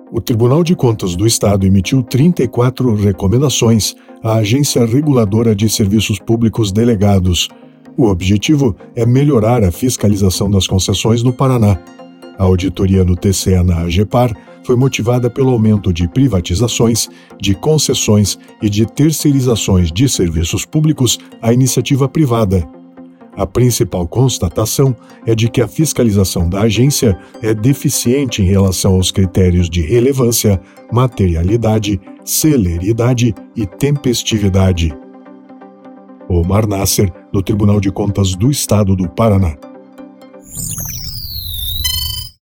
O Tribunal de Contas do Estado emitiu 34 recomendações à Agência Reguladora de Serviços Públicos Delegados. O objetivo é melhorar a fiscalização das concessões no Paraná. A auditoria no TCE na AGEPAR foi motivada pelo aumento de privatizações, de concessões e de terceirizações de serviços públicos à iniciativa privada. A principal constatação é de que a fiscalização da agência é deficiente em relação aos critérios de relevância, materialidade, celeridade e tempestividade. Omar Nasser, do Tribunal de Contas do Estado do Paraná.